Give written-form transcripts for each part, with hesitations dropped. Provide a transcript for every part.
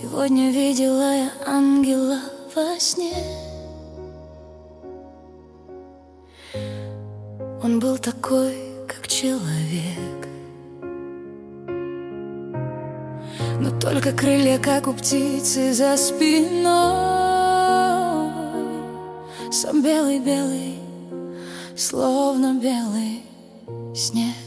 Сегодня видела я ангела во сне. Он был такой, как человек, но только крылья, как у птицы за спиной. Сам белый-белый, словно белый снег.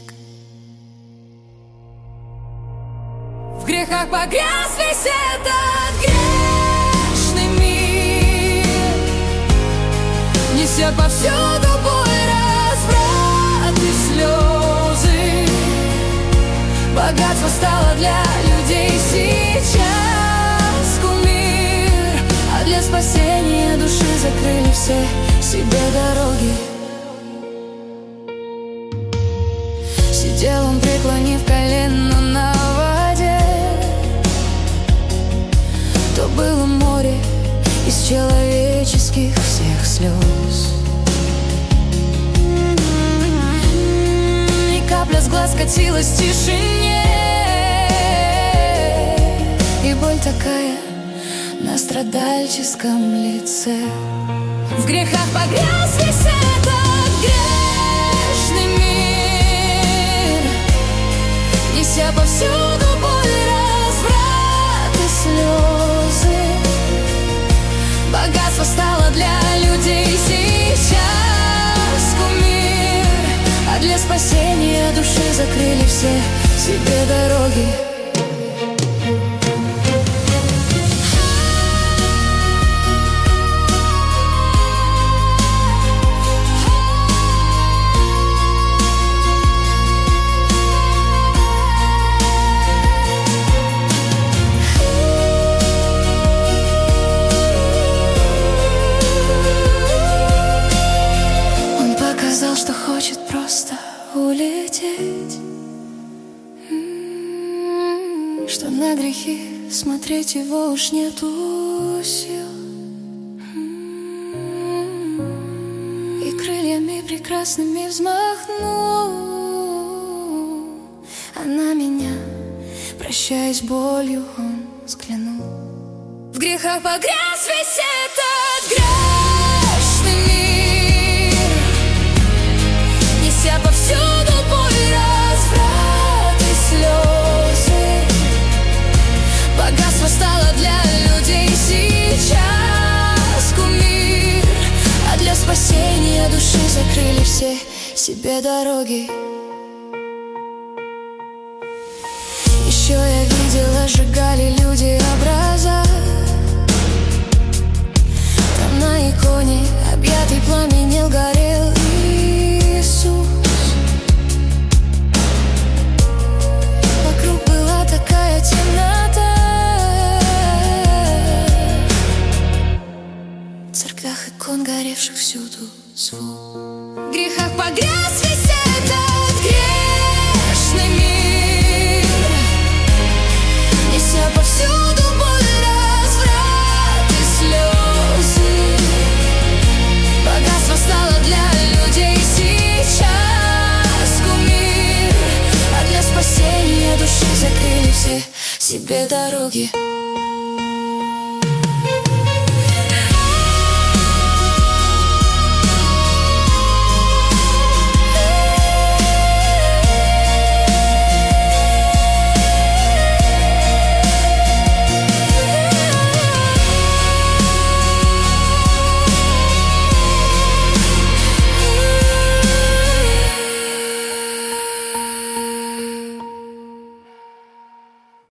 В грехах погряз весь этот грешный мир, несет повсюду боль, разврат и слезы. Богатство стало для людей сейчас кумир, а для спасения души закрыли все себе дороги. Сидел он, преклонив колено на воде. То было море из человеческих всех слез. И капля с глаз катилась в тишине, и боль такая на страдальческом лице. В грехах погряз весь этот грешный мир, неся повсюду боль, разврат и слезы. Богатство стало для людей сейчас кумир, а для спасения души закрыли все себе дороги. Сказал, что хочет просто улететь, что на грехи смотреть его уж нету сил, и крыльями прекрасными взмахнул, а на меня, прощаясь с болью, он взглянул. В грехах погряз весь этот грешный мир, неся повсюду боль, разврат и слезы. Богатство стало для людей сейчас кумир, а для спасения души закрыли все себе дороги. Еще я видела, сжигали люди образа. Там на иконе, объятый пламенел, горел Иисус. Вокруг была такая темнота, в церквях икон, горевших всюду звук. В грехах погряз весь этот грешный мир, неся повсюду боль, разврат и слезы. Богатство стало для людей сейчас кумир, а для спасения души закрыли все себе дороги.